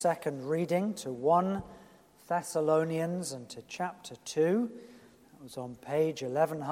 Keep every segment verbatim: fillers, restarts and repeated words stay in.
Second reading to First Thessalonians and to chapter two. That was on page eleven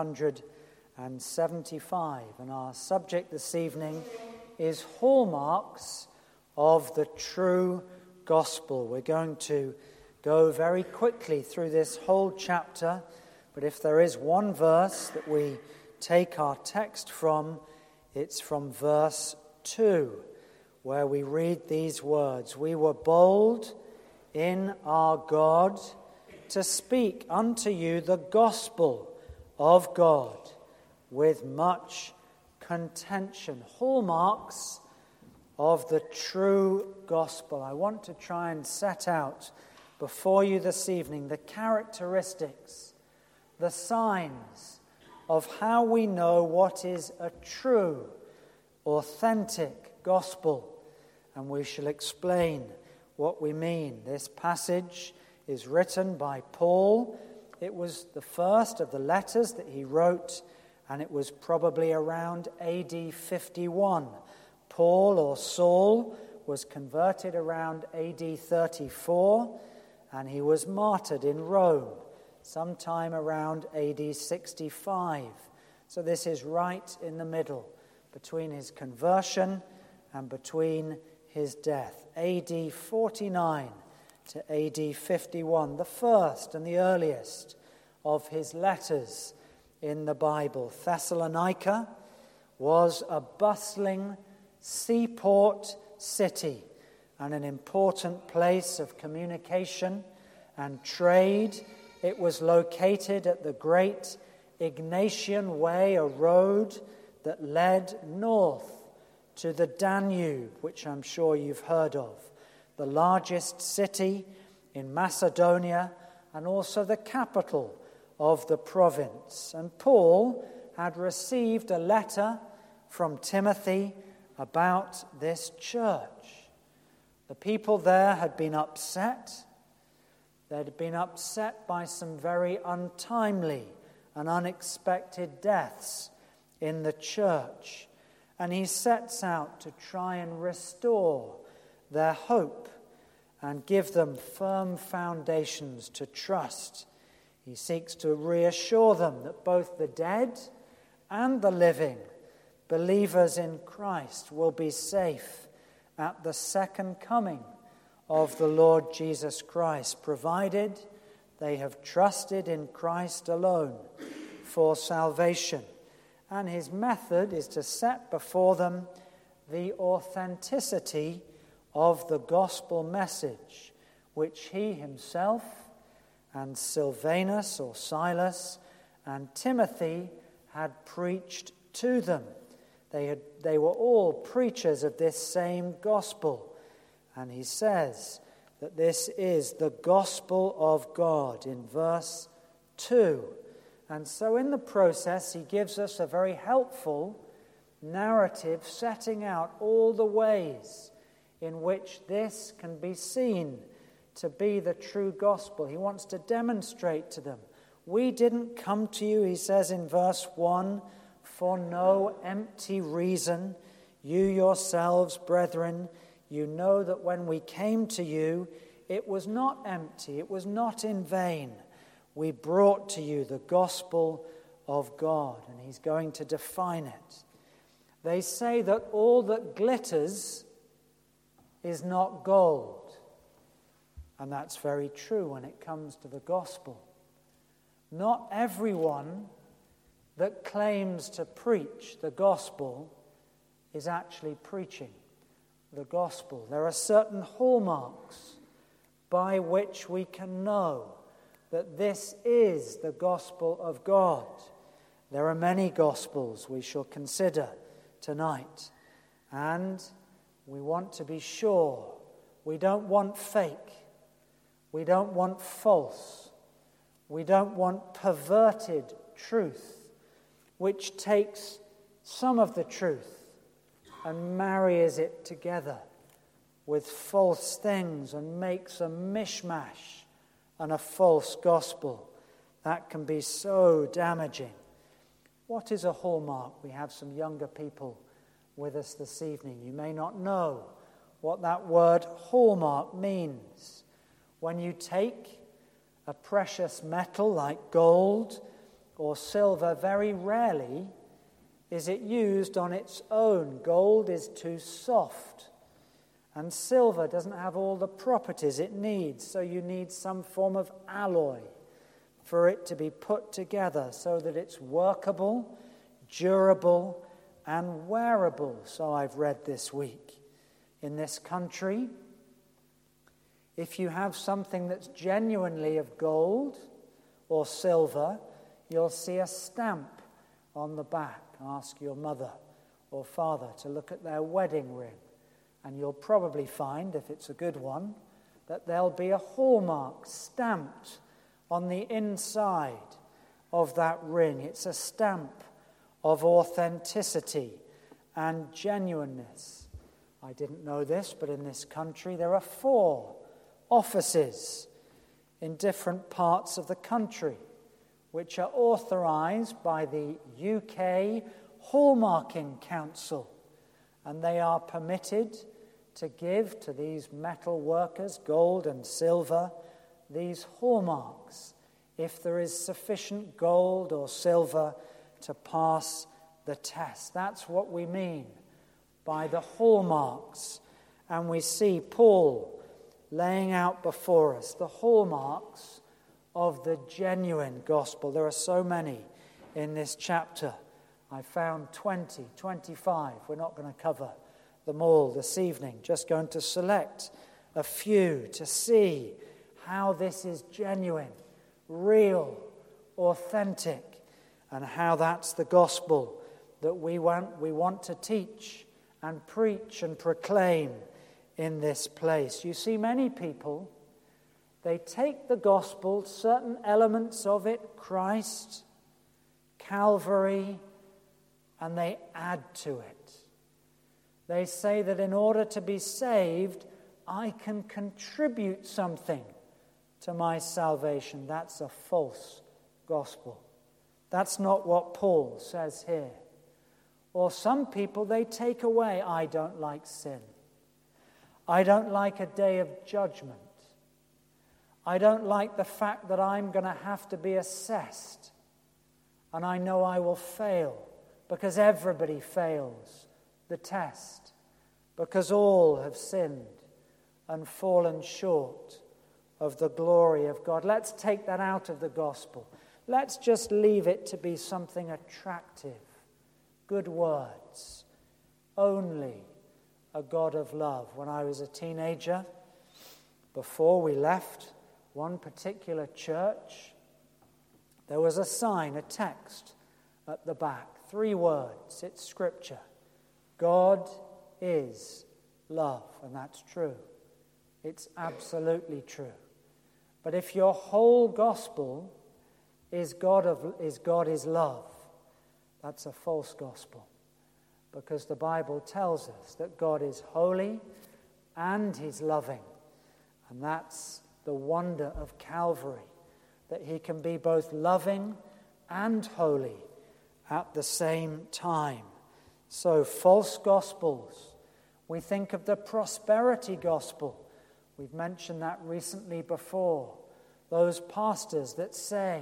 seventy-five. And our subject this evening is hallmarks of the true gospel. We're going to go very quickly through this whole chapter, but if there is one verse that we take our text from, it's from verse two, where we read these words: "We were bold in our God to speak unto you the gospel of God with much contention." Hallmarks of the true gospel. I want to try and set out before you this evening the characteristics, the signs of how we know what is a true, authentic gospel, and we shall explain what we mean. This passage is written by Paul. It was the first of the letters that he wrote, and it was probably around A D fifty-one. Paul, or Saul, was converted around A D thirty-four, and he was martyred in Rome sometime around A D sixty-five. So this is right in the middle between his conversion and between his death. A D forty-nine to A D fifty-one, the first and the earliest of his letters in the Bible. Thessalonica was a bustling seaport city and an important place of communication and trade. It was located at the great Egnatian Way, a road that led north to the Danube, which I'm sure you've heard of, the largest city in Macedonia and also the capital of the province. And Paul had received a letter from Timothy about this church. The people there had been upset. They had been upset by some very untimely and unexpected deaths in the church. And he sets out to try and restore their hope and give them firm foundations to trust. He seeks to reassure them that both the dead and the living, believers in Christ, will be safe at the second coming of the Lord Jesus Christ, provided they have trusted in Christ alone for salvation. And his method is to set before them the authenticity of the gospel message, which he himself and Silvanus or Silas and Timothy had preached to them. They had, they were all preachers of this same gospel. And he says that this is the gospel of God in verse two. And so in the process, he gives us a very helpful narrative setting out all the ways in which this can be seen to be the true gospel. He wants to demonstrate to them, we didn't come to you, he says in verse one, for no empty reason. You yourselves, brethren, you know that when we came to you, it was not empty, it was not in vain. We brought to you the gospel of God, and he's going to define it. They say that all that glitters is not gold, and that's very true when it comes to the gospel. Not everyone that claims to preach the gospel is actually preaching the gospel. There are certain hallmarks by which we can know that this is the gospel of God. There are many gospels we shall consider tonight, and we want to be sure. We don't want fake. We don't want false. We don't want perverted truth, which takes some of the truth and marries it together with false things and makes a mishmash and a false gospel. That can be so damaging. What is a hallmark? We have some younger people with us this evening. You may not know what that word hallmark means. When you take a precious metal like gold or silver, very rarely is it used on its own. Gold is too soft, and silver doesn't have all the properties it needs, so you need some form of alloy for it to be put together so that it's workable, durable, and wearable, so I've read this week. In this country, if you have something that's genuinely of gold or silver, you'll see a stamp on the back. Ask your mother or father to look at their wedding ring, and you'll probably find, if it's a good one, that there'll be a hallmark stamped on the inside of that ring. It's a stamp of authenticity and genuineness. I didn't know this, but in this country there are four offices in different parts of the country which are authorized by the U K Hallmarking Council, and they are permitted to give to these metal workers, gold and silver, these hallmarks if there is sufficient gold or silver to pass the test. That's what we mean by the hallmarks. And we see Paul laying out before us the hallmarks of the genuine gospel. There are so many in this chapter. I found twenty, twenty-five. We're not going to cover them all this evening. Just going to select a few to see how this is genuine, real, authentic, and how that's the gospel that we want, we want to teach and preach and proclaim in this place. You see, many people, they take the gospel, certain elements of it, Christ, Calvary, and they add to it. They say that in order to be saved, I can contribute something to my salvation. That's a false gospel. That's not what Paul says here. Or some people, they take away, I don't like sin. I don't like a day of judgment. I don't like the fact that I'm going to have to be assessed. And I know I will fail because everybody fails the test. Because all have sinned and fallen short of the glory of God. Let's take that out of the gospel. Let's just leave it to be something attractive. Good words. Only a God of love. When I was a teenager, before we left one particular church, there was a sign, a text at the back. Three words. It's scripture. God is love. And that's true. It's absolutely true. But if your whole gospel is God of is God is love, that's a false gospel. Because the Bible tells us that God is holy and he's loving. And that's the wonder of Calvary, that he can be both loving and holy at the same time. So false gospels, we think of the prosperity gospel. We've mentioned that recently before. Those pastors that say,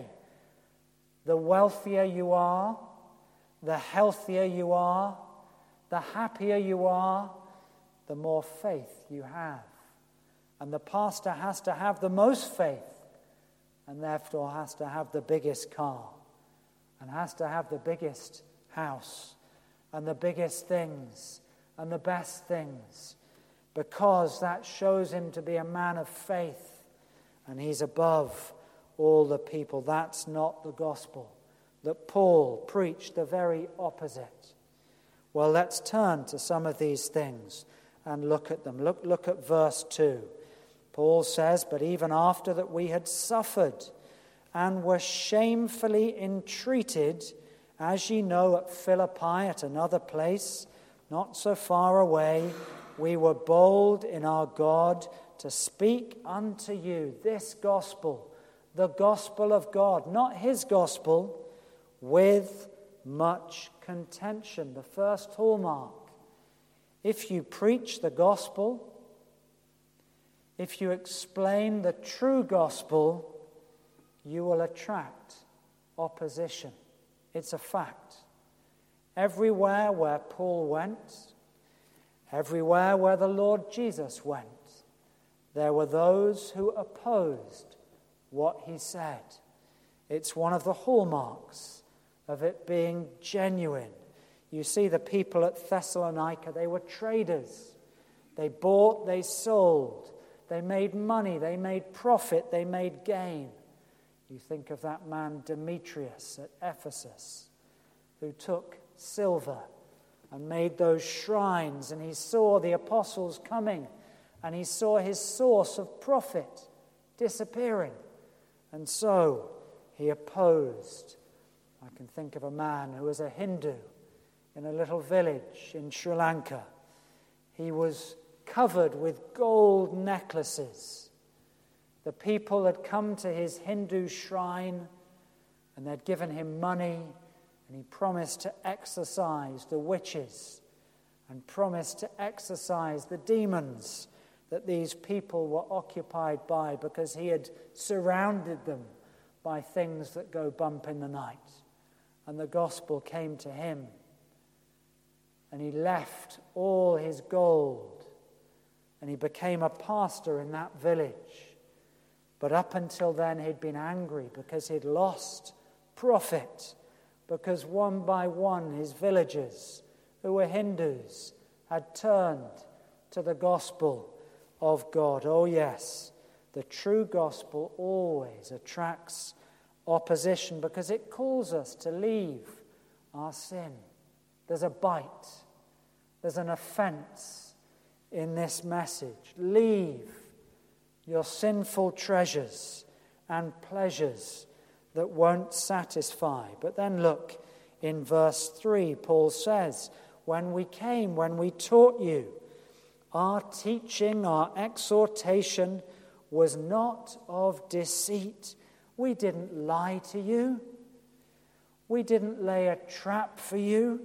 the wealthier you are, the healthier you are, the happier you are, the more faith you have. And the pastor has to have the most faith, and therefore has to have the biggest car, and has to have the biggest house, and the biggest things, and the best things, because that shows him to be a man of faith, and he's above all the people. That's not the gospel. That Paul preached the very opposite. Well, let's turn to some of these things and look at them. Look, look at verse two. Paul says, but even after that we had suffered and were shamefully entreated, as ye know, at Philippi, at another place, not so far away, we were bold in our God to speak unto you this gospel, the gospel of God, not his gospel, with much contention. The first hallmark If you preach the gospel, if you explain the true gospel, you will attract opposition. It's a fact. Everywhere where Paul went, everywhere where the Lord Jesus went, there were those who opposed what he said. It's one of the hallmarks of it being genuine. You see the people at Thessalonica, they were traders. They bought, they sold. They made money, they made profit, they made gain. You think of that man Demetrius at Ephesus, who took silver and made those shrines, and he saw the apostles coming, and he saw his source of profit disappearing. And so he opposed. I can think of a man who was a Hindu in a little village in Sri Lanka. He was covered with gold necklaces. The people had come to his Hindu shrine and they'd given him money, and he promised to exorcise the witches and promised to exorcise the demons that these people were occupied by, because he had surrounded them by things that go bump in the night. And the gospel came to him, and he left all his gold, and he became a pastor in that village. But up until then, he'd been angry because he'd lost profit, because one by one his villagers, who were Hindus, had turned to the gospel of God. Oh yes, the true gospel always attracts opposition because it calls us to leave our sin. There's a bite, there's an offense in this message. Leave your sinful treasures and pleasures that won't satisfy. But then look, in verse three, Paul says, when we came, when we taught you, our teaching, our exhortation was not of deceit. We didn't lie to you. We didn't lay a trap for you.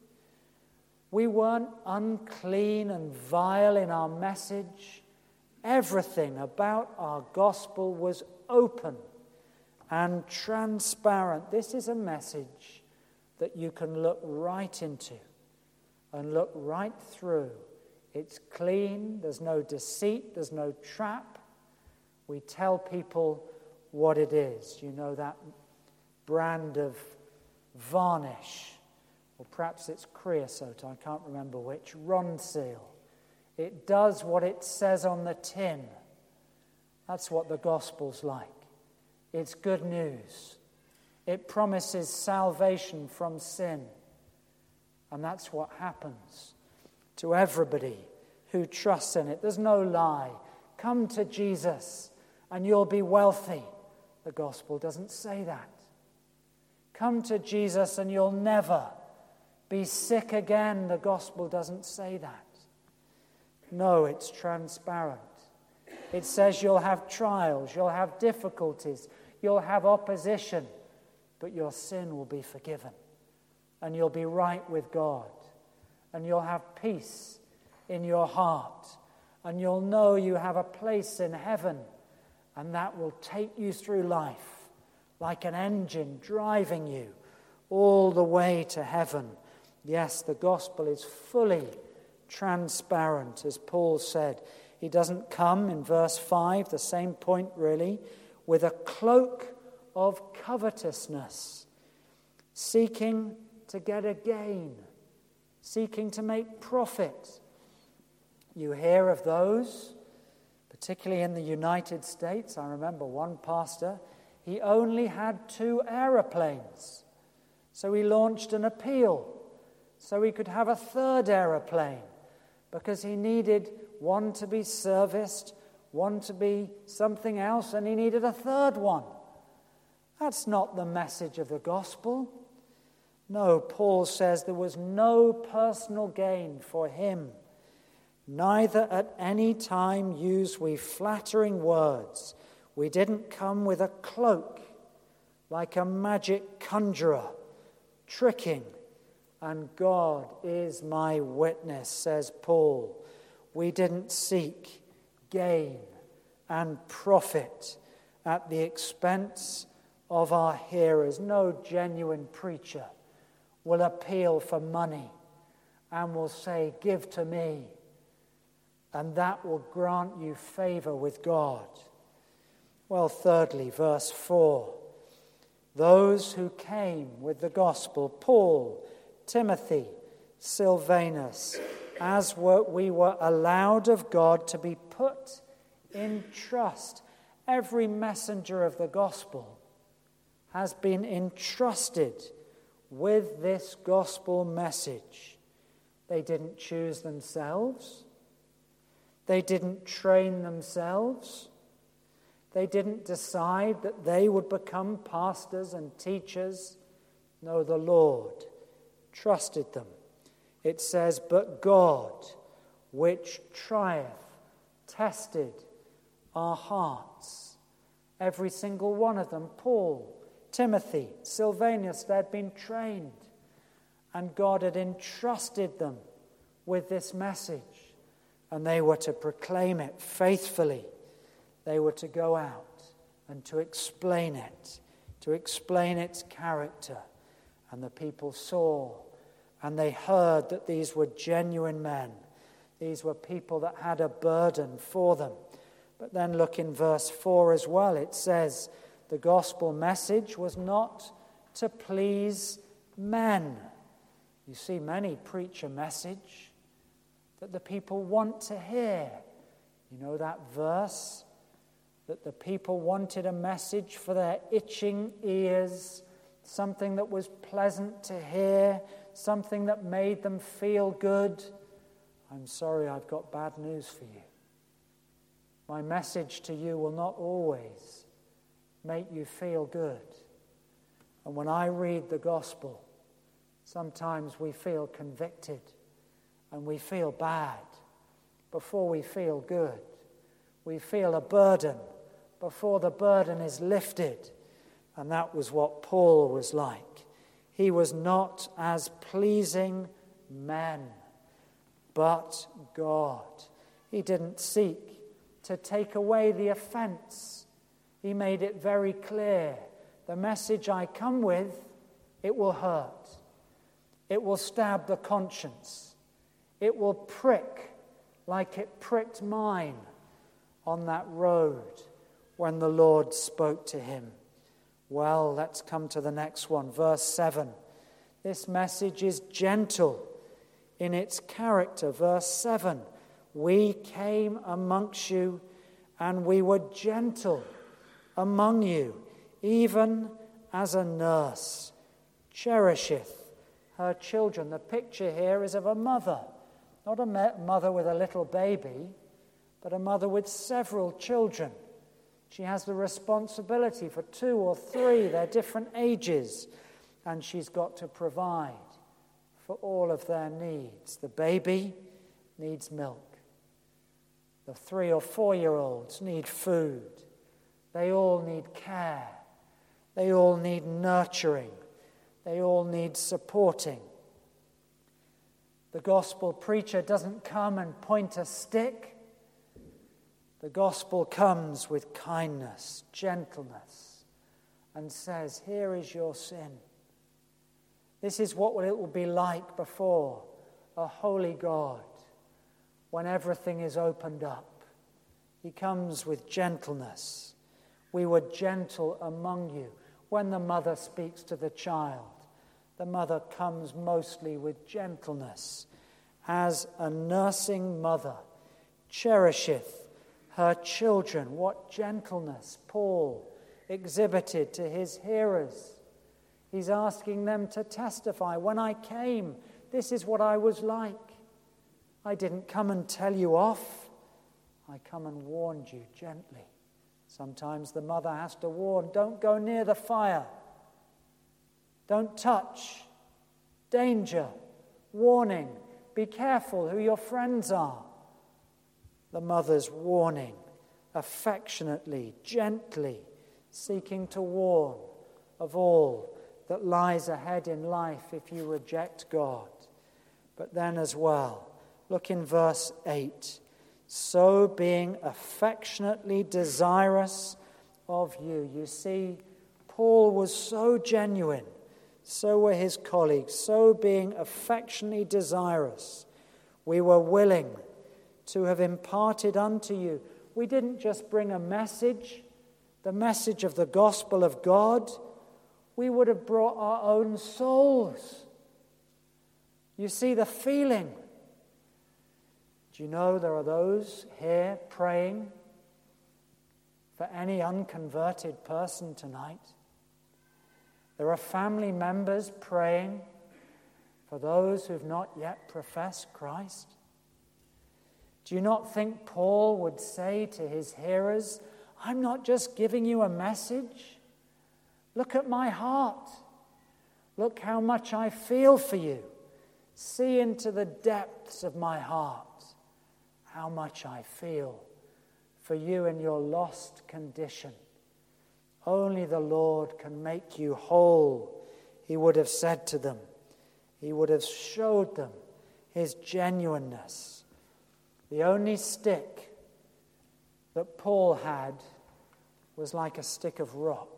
We weren't unclean and vile in our message. Everything about our gospel was open and transparent. This is a message that you can look right into and look right through. It's clean, there's no deceit, there's no trap. We tell people what it is. You know, that brand of varnish, or perhaps it's creosote, I can't remember which, Ronseal. It does what it says on the tin. That's what the gospel's like. It's good news. It promises salvation from sin. And that's what happens to everybody who trusts in it. There's no lie. Come to Jesus and you'll be wealthy. The gospel doesn't say that. Come to Jesus and you'll never be sick again. The gospel doesn't say that. No, it's transparent. It says you'll have trials, you'll have difficulties, you'll have opposition, but your sin will be forgiven, and you'll be right with God, and you'll have peace in your heart, and you'll know you have a place in heaven, and that will take you through life like an engine driving you all the way to heaven. Yes, the gospel is fully transparent, as Paul said. He doesn't come, in verse five, the same point really, with a cloak of covetousness, seeking to get a gain, seeking to make profit. You hear of those, particularly in the United States. I remember one pastor, he only had two aeroplanes, so he launched an appeal so he could have a third aeroplane, because he needed one to be serviced, one to be something else, and he needed a third one. That's not the message of the gospel. No, Paul says there was no personal gain for him. Neither at any time use we flattering words. We didn't come with a cloak like a magic conjurer, tricking And God is my witness, says Paul. We didn't seek gain and profit at the expense of our hearers. No genuine preacher will appeal for money and will say, "Give to me," and that will grant you favor with God. Well, thirdly, verse four, those who came with the gospel, Paul, Timothy, Silvanus, as were, we were allowed of God to be put in trust. Every messenger of the gospel has been entrusted with this gospel message. They didn't choose themselves. They didn't train themselves. They didn't decide that they would become pastors and teachers. No, the Lord trusted them. It says, "But God, which trieth, tested our hearts." Every single one of them, Paul, Timothy, Silvanus, they had been trained, and God had entrusted them with this message, and they were to proclaim it faithfully. They were to go out and to explain it, to explain its character. And the people saw and they heard that these were genuine men. These were people that had a burden for them. But then look in verse four as well. It says, the gospel message was not to please men. You see, many preach a message that the people want to hear. You know that verse? That the people wanted a message for their itching ears, something that was pleasant to hear, something that made them feel good. I'm sorry, I've got bad news for you. My message to you will not always make you feel good. And when I read the gospel, sometimes we feel convicted and we feel bad before we feel good. We feel a burden before the burden is lifted. And that was what Paul was like. He was not as pleasing men, but God. He didn't seek to take away the offense. He made it very clear. The message I come with, it will hurt. It will stab the conscience. It will prick like it pricked mine on that road when the Lord spoke to him. Well, let's come to the next one. Verse seven. This message is gentle in its character. Verse seven. We came amongst you and we were gentle among you, even as a nurse cherisheth her children. The picture here is of a mother, not a mother with a little baby, but a mother with several children. She has the responsibility for two or three, they're different ages, and she's got to provide for all of their needs. The baby needs milk. The three or four-year-olds need food. They all need care. They all need nurturing. They all need supporting. The gospel preacher doesn't come and point a stick. The gospel comes with kindness, gentleness, and says, here is your sin. This is what it will be like before a holy God when everything is opened up. He comes with gentleness. We were gentle among you. When the mother speaks to the child, the mother comes mostly with gentleness, as a nursing mother cherisheth her children. What gentleness Paul exhibited to his hearers. He's asking them to testify. When I came, this is what I was like. I didn't come and tell you off. I come and warned you gently. Sometimes the mother has to warn, don't go near the fire. Don't touch. Danger. Warning. Be careful who your friends are. The mother's warning, affectionately, gently, seeking to warn of all that lies ahead in life if you reject God. But then as well, look in verse eight. So being affectionately desirous of you. You see, Paul was so genuine. So were his colleagues. So being affectionately desirous, we were willing to have imparted unto you. We didn't just bring a message, the message of the gospel of God. We would have brought our own souls. You see the feeling. Do you know there are those here praying for any unconverted person tonight? There are family members praying for those who've not yet professed Christ. Do you not think Paul would say to his hearers, I'm not just giving you a message. Look at my heart. Look how much I feel for you. See into the depths of my heart how much I feel for you in your lost condition. Only the Lord can make you whole, he would have said to them. He would have showed them his genuineness. The only stick that Paul had was like a stick of rock.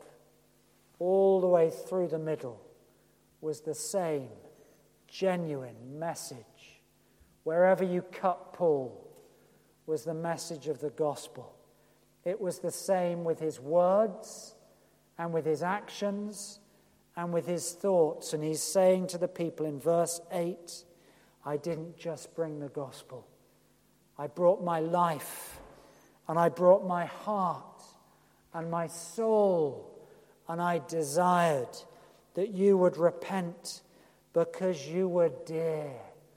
All the way through the middle was the same genuine message. Wherever you cut Paul was the message of the gospel. It was the same with his words and with his actions and with his thoughts. And he's saying to the people in verse eight, I didn't just bring the gospel. I brought my life, and I brought my heart and my soul, and I desired that you would repent because you were dear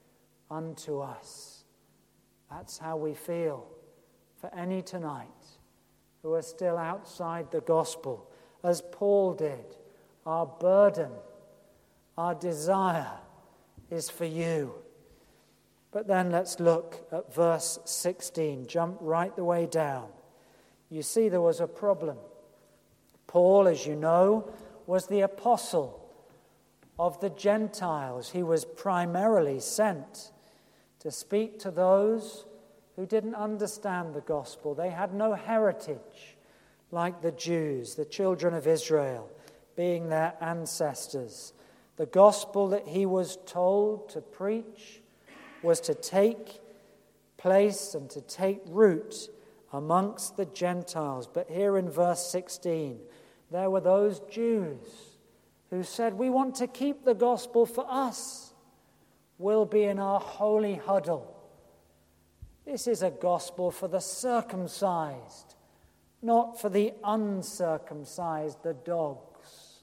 unto us. That's how we feel for any tonight who are still outside the gospel. As Paul did, our burden, our desire is for you. But then let's look at verse sixteen. Jump right the way down. You see there was a problem. Paul, as you know, was the apostle of the Gentiles. He was primarily sent to speak to those who didn't understand the gospel. They had no heritage like the Jews, the children of Israel, being their ancestors. The gospel that he was told to preach was to take place and to take root amongst the Gentiles. But here in verse sixteen, there were those Jews who said, we want to keep the gospel for us. We'll be in our holy huddle. This is a gospel for the circumcised, not for the uncircumcised, the dogs.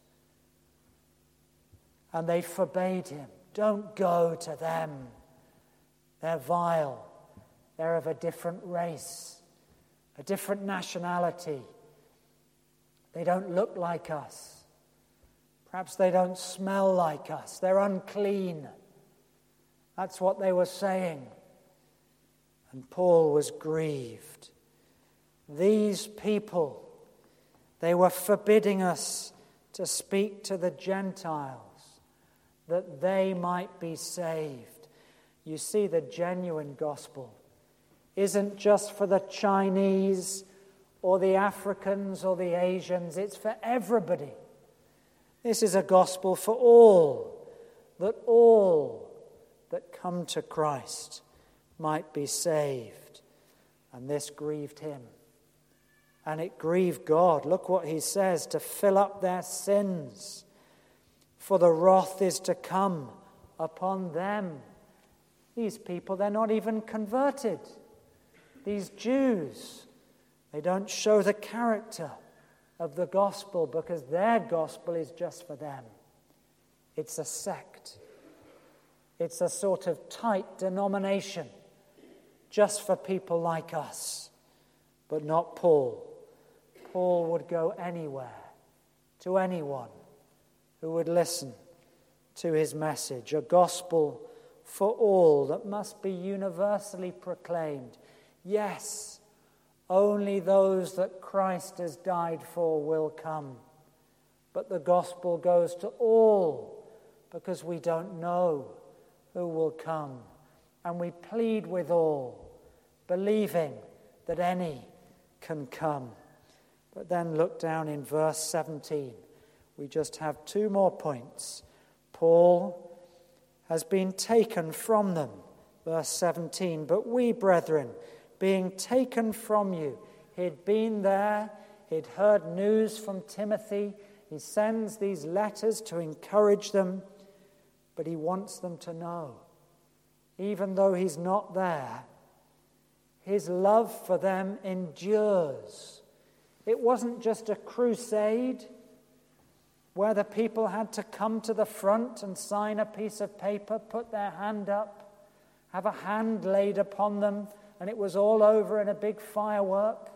And they forbade him. Don't go to them. They're vile. They're of a different race, a different nationality. They don't look like us. Perhaps they don't smell like us. They're unclean. That's what they were saying. And Paul was grieved. These people, they were forbidding us to speak to the Gentiles that they might be saved. You see, the genuine gospel isn't just for the Chinese or the Africans or the Asians. It's for everybody. This is a gospel for all, that all that come to Christ might be saved. And this grieved him. And it grieved God. Look what he says, to fill up their sins. For the wrath is to come upon them. These people, they're not even converted. These Jews, they don't show the character of the gospel because their gospel is just for them. It's a sect. It's a sort of tight denomination just for people like us, but not Paul. Paul would go anywhere, to anyone who would listen to his message, a gospel for all that must be universally proclaimed. Yes, only those that Christ has died for will come, but the gospel goes to all because we don't know who will come. And we plead with all, believing that any can come. But then look down in verse seventeen. We just have two more points. Paul has been taken from them. Verse seventeen, but we, brethren, being taken from you. He'd been there, he'd heard news from Timothy. He sends these letters to encourage them, but he wants them to know, even though he's not there, his love for them endures. It wasn't just a crusade where the people had to come to the front and sign a piece of paper, put their hand up, have a hand laid upon them, and it was all over in a big firework.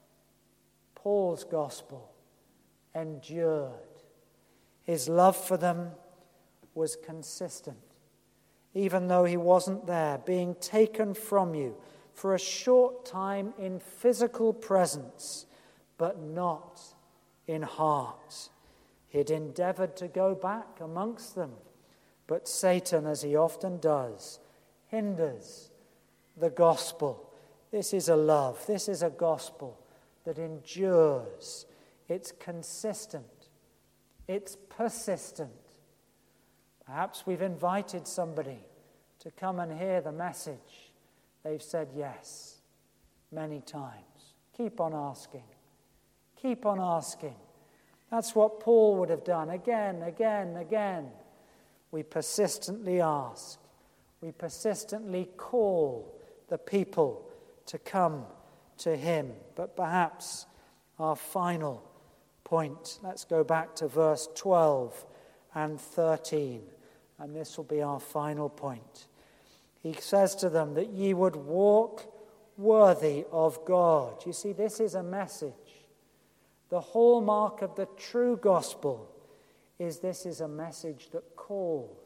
Paul's gospel endured. His love for them was consistent, even though he wasn't there, being taken from you for a short time in physical presence, but not in heart. He'd endeavored to go back amongst them, but Satan, as he often does, hinders the gospel. This is a love, this is a gospel that endures. It's consistent, it's persistent. Perhaps we've invited somebody to come and hear the message. They've said yes many times. Keep on asking. Keep on asking. That's what Paul would have done again, again, again. We persistently ask. We persistently call the people to come to him. But perhaps our final point, let's go back to verse twelve and thirteen. And this will be our final point. He says to them that ye would walk worthy of God. You see, this is a message. The hallmark of the true gospel is this is a message that calls.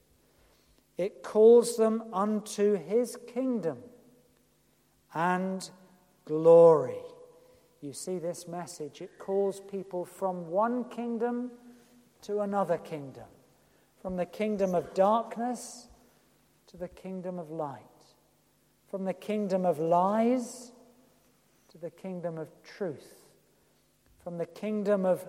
It calls them unto his kingdom and glory. You see this message, it calls people from one kingdom to another kingdom. From the kingdom of darkness to the kingdom of light. From the kingdom of lies to the kingdom of truth. From the kingdom of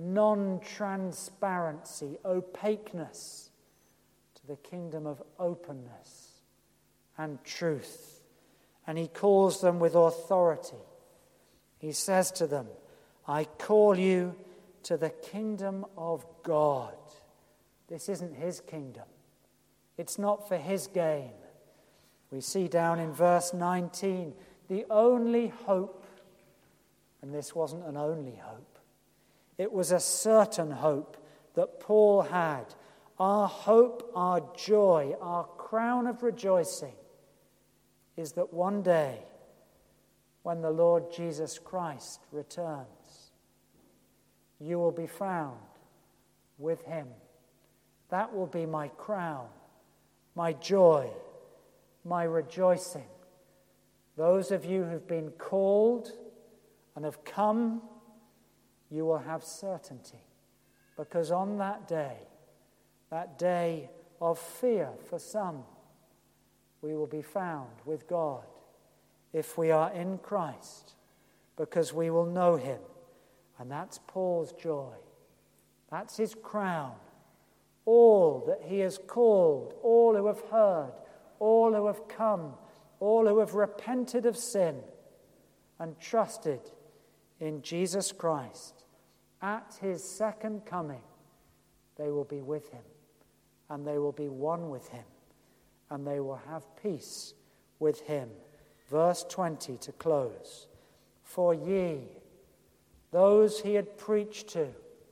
non-transparency, opaqueness, to the kingdom of openness and truth. And he calls them with authority. He says to them, I call you to the kingdom of God. This isn't his kingdom. It's not for his gain. We see down in verse nineteen, the only hope, and this wasn't an only hope, it was a certain hope that Paul had. Our hope, our joy, our crown of rejoicing is that one day, when the Lord Jesus Christ returns, you will be found with him. That will be my crown, my joy, my rejoicing. Those of you who've been called and have come, you will have certainty. Because on that day, that day of fear for some, we will be found with God if we are in Christ, because we will know him. And that's Paul's joy. That's his crown. All that he has called, all who have heard, all who have come, all who have repented of sin and trusted in Jesus Christ, at his second coming, they will be with him, and they will be one with him, and they will have peace with him. Verse twenty to close. For ye, those he had preached to,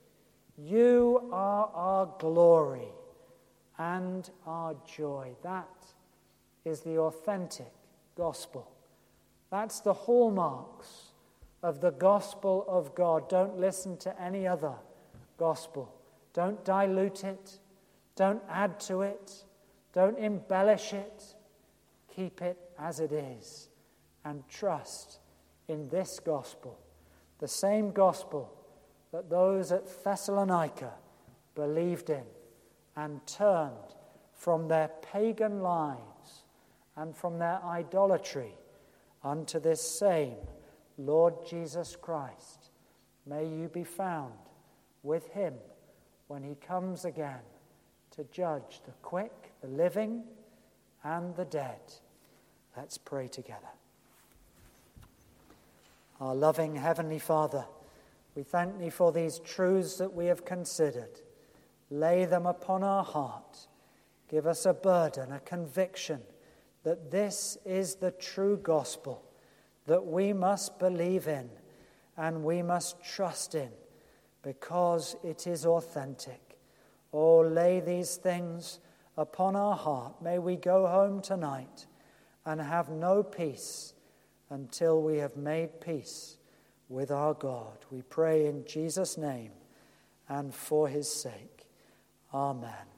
you are our glory and our joy. That is the authentic gospel. That's the hallmarks of the gospel of God. Don't listen to any other gospel. Don't dilute it. Don't add to it. Don't embellish it. Keep it as it is and trust in this gospel, the same gospel that those at Thessalonica believed in and turned from their pagan lives and from their idolatry unto this same Lord Jesus Christ. May you be found with him when he comes again to judge the quick, the living, and the dead. Let's pray together. Our loving Heavenly Father, we thank thee for these truths that we have considered. Lay them upon our heart. Give us a burden, a conviction that this is the true gospel that we must believe in and we must trust in because it is authentic. Oh, lay these things upon our heart. May we go home tonight and have no peace until we have made peace with our God. We pray in Jesus' name and for his sake. Amen.